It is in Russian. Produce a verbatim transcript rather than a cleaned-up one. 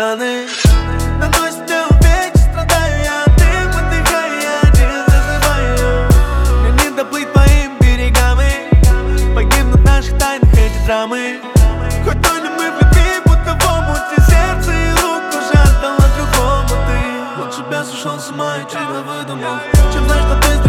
ураганы наносят мне увечья, страдаю я от их, выдыхаю я один, зазываю. Мне не доплыть твоим берегам и погибнут в наших тайнах эти драмы. Хоть тонем мы в любви, будто в омуте, сердце и руку уже отдала другому ты. Лучше бы я сошел с ума и тебя выдумал, чем знать, что ты